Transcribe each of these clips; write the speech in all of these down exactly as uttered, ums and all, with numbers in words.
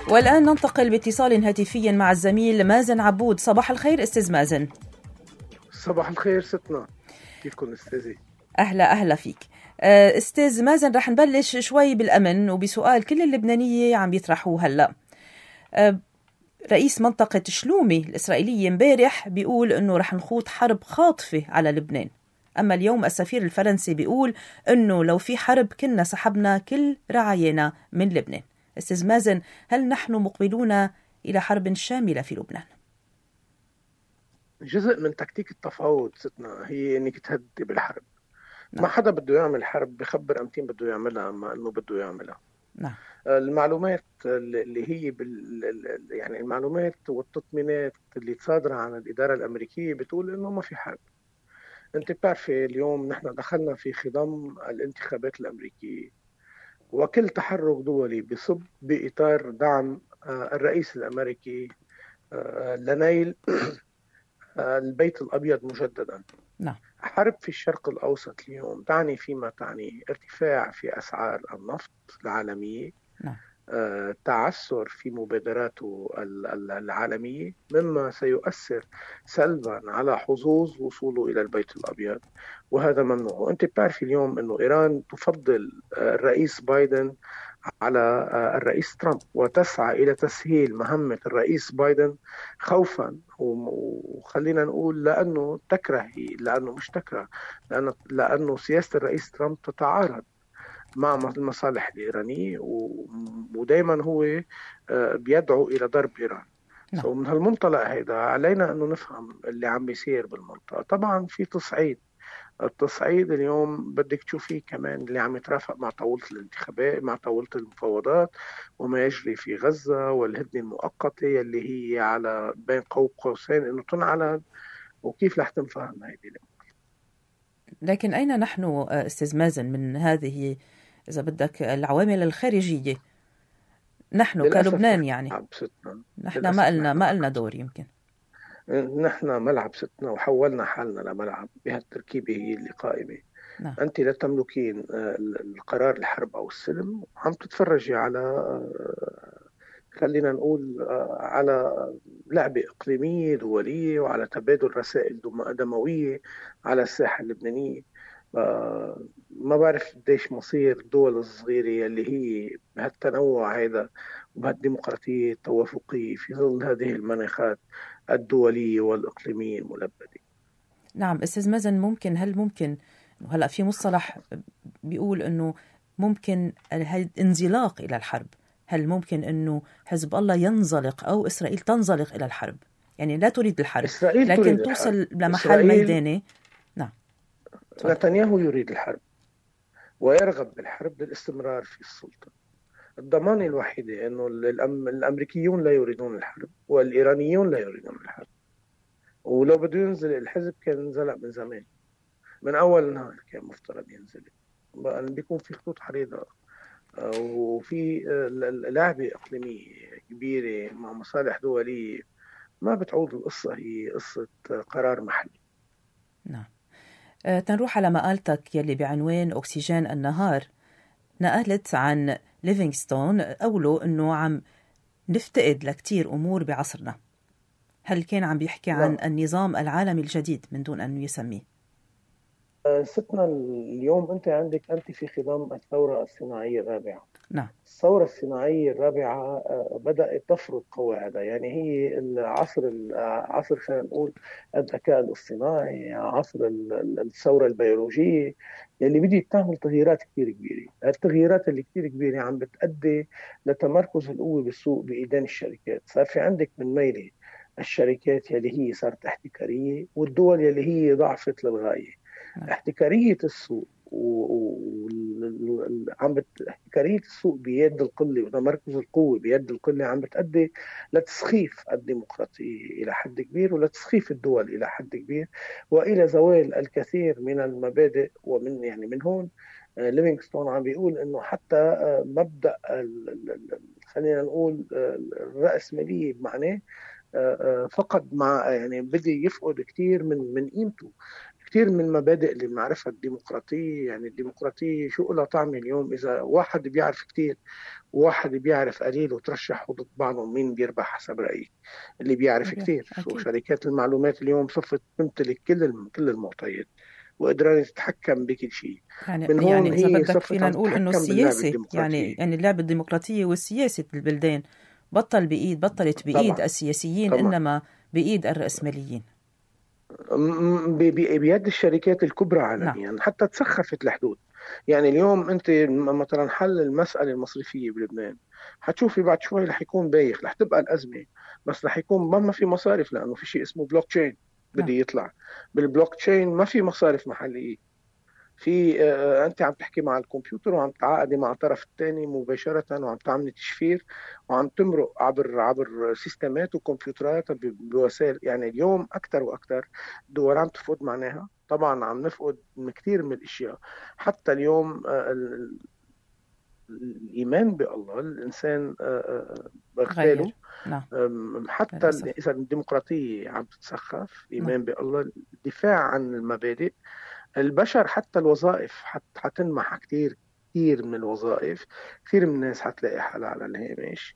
والآن ننتقل باتصال هاتفي مع الزميل مازن عبود. صباح الخير أستاذ مازن. صباح الخير ستنا، كيفكن أستاذي؟ أهلا أهلا فيك أستاذ مازن. رح نبلش شوي بالأمن وبسؤال كل اللبنانية عم يطرحوه هلأ. رئيس منطقة شلومي الإسرائيلية امبارح بيقول إنه رح نخوض حرب خاطفة على لبنان، أما اليوم السفير الفرنسي بيقول إنه لو في حرب كنا سحبنا كل رعايانا من لبنان. أستاذ مازن، هل نحن مقبلون إلى حرب شاملة في لبنان؟ جزء من تكتيك التفاوض ستنا هي إنك تهدي بالحرب. نعم. ما حدا بده يعمل حرب بخبر أمتين بده يعملها أما إنه بده يعملها. نعم. المعلومات اللي هي بال... يعني المعلومات والتطمينات اللي تصادرة عن الإدارة الأمريكية بتقول إنه ما في حرب. أنت بتعرفي اليوم نحن دخلنا في خضم الانتخابات الأمريكية، وكل تحرك دولي بصب بإطار دعم الرئيس الأمريكي لنيل البيت الأبيض مجددا. نعم. حرب في الشرق الأوسط اليوم تعني فيما تعني ارتفاع في أسعار النفط العالمية، نعم. تعثر في مبادراته العالمية، مما سيؤثر سلبا على حظوظ وصوله إلى البيت الأبيض، وهذا ممنوع. وأنت بتعرفي اليوم أنه إيران تفضل الرئيس بايدن على الرئيس ترامب، وتسعى إلى تسهيل مهمة الرئيس بايدن خوفا، وخلينا نقول لأنه تكره، لأنه مش تكره، لأنه, لأنه سياسة الرئيس ترامب تتعارض مع المصالح الإيرانية، ودايما هو بيدعو إلى ضرب إيران. نعم. ومن هالمنطلق هيدا علينا أنه نفهم اللي عم بيصير بالمنطقة. طبعا في تصعيد، التصعيد اليوم بدك تشوفيه كمان اللي عم يترافق مع طاولة الانتخابات، مع طاولة المفاوضات، وما يجري في غزة والهدنة المؤقتة اللي هي على بين قوسين انه تنعلن، وكيف رح تنفهم هيدي. لكن أين نحن أستاذ مازن من هذه، إذا بدك، العوامل الخارجية؟ نحن كلبنان يعني نحن ما قلنا ما قلنا دور. يمكن نحن ملعب ستنا وحولنا حالنا لملعب بهالتركيبة هي اللي قائمة. نعم. أنت لا تملكين القرار الحرب أو السلم، عم تتفرجي على، خلينا نقول، على لعبة إقليمية دولية، وعلى تبادل رسائل دموية على الساحة اللبنانية. ما بعرف قديش مصير الدول الصغيرة اللي هي بهالتنوع هذا وبهالديمقراطية التوافقية في ظل هذه المناخات الدولية والإقليمية الملبدة. نعم أستاذ مازن، ممكن هل ممكن هلأ في مصطلح بيقول إنه ممكن الانزلاق إلى الحرب؟ هل ممكن إنه حزب الله ينزلق أو إسرائيل تنزلق إلى الحرب؟ يعني لا تريد الحرب لكن تريد توصل الحرب. لمحل ميداني. نعم. نتنياهو يريد الحرب ويرغب بالحرب للاستمرار في السلطة. الضمانة الوحيدة أنه الأمريكيون لا يريدون الحرب والإيرانيون لا يريدون الحرب، ولو بده ينزل الحزب كان انزلق من زمان، من أول نهار كان مفترض ينزل. بيكون في خطوط عريضة وفي لعبة إقليمية كبيرة مع مصالح دولية، ما بتعود القصة هي قصة قرار محلي. نعم. أه تنروح على مقالتك يلي بعنوان أكسجين النهار. نقلت عن ليفينغستون قوله أنه عم نفتقد لكتير أمور بعصرنا. هل كان عم بيحكي عن لا. النظام العالمي الجديد من دون أن يسميه؟ ستنا اليوم أنت عندك أنت في خضم الثورة الصناعية الرابعة. نعم. الثورة الصناعية الرابعة بدأت تفرض قواعدها، يعني هي العصر العصر خلينا نقول الذكاء الاصطناعي، عصر الثورة البيولوجية اللي بدي تعمل تغييرات كثير كبيرة. التغييرات اللي كثير كبيرة عم بتؤدي لتمركز القوة بالسوق بإيدين الشركات. صار في عندك من ميلة الشركات يلي هي صارت احتكارية، والدول يلي هي ضعفت للغاية. احتكارية السوق وعم بت... احتكارية السوق بيد القلة وتمركز القوة بيد القلة عم بتأدي لتسخيف الديمقراطية إلى حد كبير، ولتسخيف الدول إلى حد كبير، وإلى زوال الكثير من المبادئ. ومن يعني من هون ليفينغستون عم بيقول إنه حتى مبدأ خلينا نقول الرأسمالية بمعناه فقد، مع يعني بدي يفقد كثير من من قيمته. كثير من المبادئ اللي بنعرفها الديمقراطية، يعني الديمقراطية شو لها طعم اليوم إذا واحد بيعرف كثير وواحد بيعرف قليل وترشحوا ضد بعضهم، مين بيربح حسب رأيي؟ اللي بيعرف كثير. أكيد. وشركات المعلومات اليوم صفت تمتلك كل كل المعطيات وقدران تتحكم بكل شيء. يعني من هون يعني إذا هي بدك صفت فينا عم نقول إنه تتحكم باللعبة السياسة، الديمقراطية. يعني يعني اللعبة الديمقراطية والسياسة بالبلدان بطل بإيد بطلت بإيد طبعا السياسيين، طبعا إنما بإيد الرأسماليين. م- ب- ب- بيد الشركات الكبرى نعم. عالميا، حتى تسخفت الحدود. يعني اليوم انت م- مثلا حل المسألة المصرفية بلبنان، حتشوفي بعد شوي رح يكون بايخ، رح تبقى الأزمة، بس رح يكون ما ما في مصارف، لأنه في شيء اسمه بلوك تشين نعم. بده يطلع. بالبلوك تشين ما في مصارف محلية. في آه، انت عم تحكي مع الكمبيوتر وعم تعاقدي مع الطرف الثاني مباشره، وعم تعملي تشفير، وعم تمرق عبر عبر سيستمات وكمبيوترات ب- بوسائل. يعني اليوم اكثر واكثر دول عم تفقد معناها. طبعا عم نفقد من كثير من الاشياء. حتى اليوم آه، ال- الايمان بالله الانسان آه، آه، اغفاله. غير. نعم. أم، حتى للأسف. اذا الديمقراطيه عم تتسخف، نعم. الايمان بالله، الدفاع عن المبادئ، البشر، حتى الوظائف حت حتنمح كثير. كثير من الوظائف، كثير من الناس حتلاقي حالها على الهامش.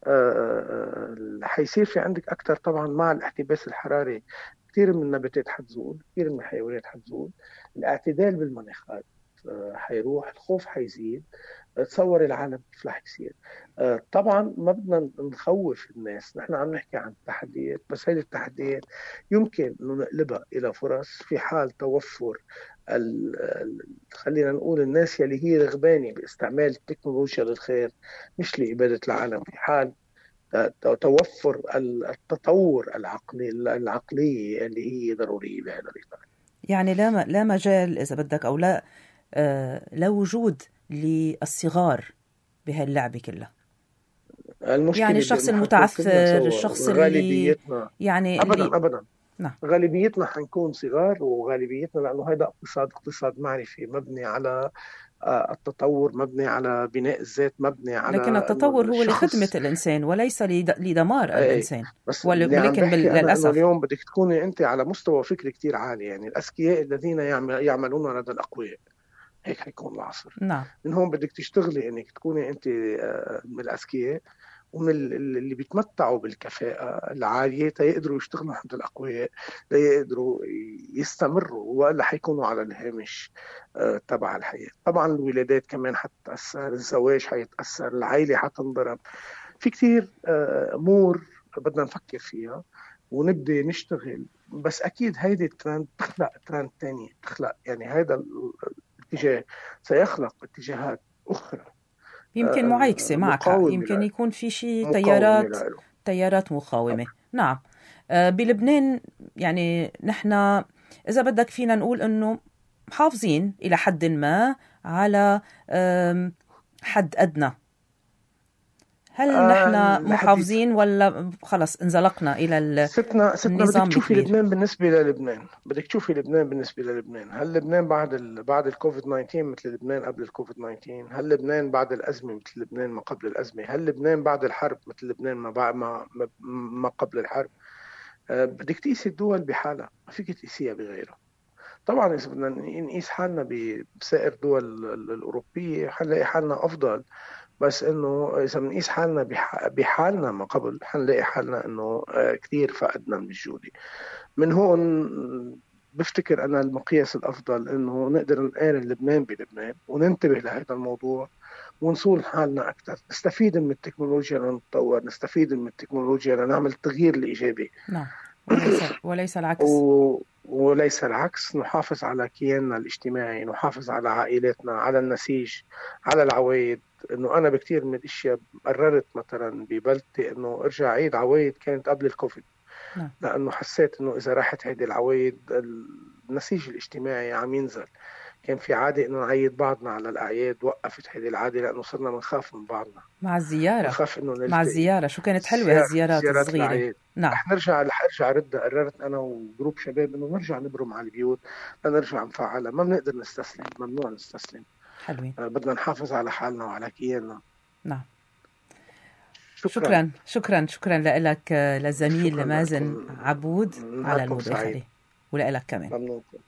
آه، آه، حيصير في عندك أكثر طبعا مع الاحتباس الحراري. كثير من النباتات حتزول، كثير من الحيوانات حتزول، الاعتدال بالمناخات آه، حيروح، الخوف حيزيد. تصور العالم كيف رح يصير. آه، طبعا ما بدنا نخوف الناس، نحن عم نحكي عن التحديات، بس هذه التحديات يمكن انه نقلبها الى فرص في حال توفر ال ال خلينا نقول الناس يلي هي رغبانه باستعمال التكنولوجيا للخير مش لإبادة العالم. في حال ت- توفر التطور العقلي العقلية اللي هي ضرورية بهذا الإطار. يعني لا م- لا مجال إذا بدك، أو لا آه لا وجود للصغار بهاللعبة كلها. يعني المشكلة الشخص انه حنكون كلنا المتعثر، سوا، الشخص اللي غالبيتنا يعني اللي ابدا ابدا نعم. غالبيتنا حنكون صغار، وغالبيتنا لانه هذا اقتصاد اقتصاد معرفي مبني على آه، التطور، مبني على بناء الذات، مبني على لكن انه التطور هو لخدمة الشخص. الإنسان وليس لد- لدمار اي، الإنسان. بس ول- اللي عم ولكن بال- بحكي انا انه للأسف. اليوم بدك تكوني انت على مستوى فكري كتير عالي. يعني الاذكياء الذين يعمل يعملون لدى الاقوياء، هيك حيكون العصر. نعم. من هون بدك تشتغلي انك تكوني انت آه، من الاذكياء ومن ال- ال- اللي بيتمتعوا بالكفاءة العالية تيقدروا يشتغلوا عند الأقوياء، ليقدروا يستمروا، وإلا حيكونوا على الهامش آه، تبع الحياة. طبعا الولادات كمان حتتأثر، الزواج حيتأثر، العائلة حتنضرب. في كتير آه، أمور بدنا نفكر فيها ونبدأ نشتغل. بس أكيد هيدي الترند تخلق ترند تانية، تخلق يعني هذا الاتجاه سيخلق اتجاهات أخرى يمكن معاكسة آه، معك حق، مقاومة يمكن له يكون في شيء مقاومة تيارات له. تيارات مقاومة. نعم. آه، بلبنان يعني نحن إذا بدك فينا نقول إنه محافظين إلى حد ما على آم، حد أدنى. هل آه نحن الحديث محافظين ولا خلص انزلقنا إلى ال- ستنا ستنا بدك النظام تشوفي الكبير؟ لبنان بالنسبة للبنان، بدك تشوفي لبنان بالنسبة للبنان. هل لبنان بعد ال... بعد الكوفيد تسعة عشر مثل لبنان قبل الكوفيد تسعة عشر؟ هل لبنان بعد الأزمة مثل لبنان ما قبل الأزمة؟ هل لبنان بعد الحرب مثل لبنان ما بعد ما ما, ما قبل الحرب؟ آه بدك تقيسي الدول بحالها، ما فيك تقيسيها بغيرها. طبعا إذا بدنا نقيس حالنا ب- بسائر الدول ال- الأوروبية حنلاقي حالنا أفضل. بس انه اذا بنقيس حالنا بح- بحالنا ما قبل حنلاقي حالنا انه آه، كثير فقدنا من الجودة. من هون بفتكر انا المقياس الافضل انه نقدر نقارن لبنان بلبنان وننتبه لهذا الموضوع ونصون حالنا اكثر، نستفيد من التكنولوجيا لنتطور، نستفيد من التكنولوجيا لنعمل التغيير الايجابي. نعم. وليس وليس العكس. و... وليس العكس. نحافظ على كياننا الاجتماعي، نحافظ على عائلاتنا، على النسيج، على العوايد. انه انا بكثير من الاشياء قررت مثلا ببلدتي انه ارجع عيد عوايد كانت قبل الكوفيد. نعم. لانه حسيت انه اذا راحت هيدي العوايد النسيج الاجتماعي عم ينزل. كان في عادة انه نعيد بعضنا على الاعياد، وقفت هيدي العادة لانه صرنا بنخاف من بعضنا، مع الزيارة بنخاف انه مع نلتقي. الزيارة شو كانت حلوة زيارة هالزيارات زيارات الصغيرة. الأعياد نعم. رح نرجع رح ارجع ردها. قررت انا وجروب شباب انه نرجع نبرم على البيوت، لنرجع نفعلها. ما بنقدر نستسلم، ممنوع نستسلم. حلوين. آه، بدنا نحافظ على حالنا وعلى كياننا. نعم. شكرا شكرا شكرا شكرا لك للزميل شكرا مازن لكم. عبود على نهاركم سعيد. المداخلة، ولك كمان. ممنون.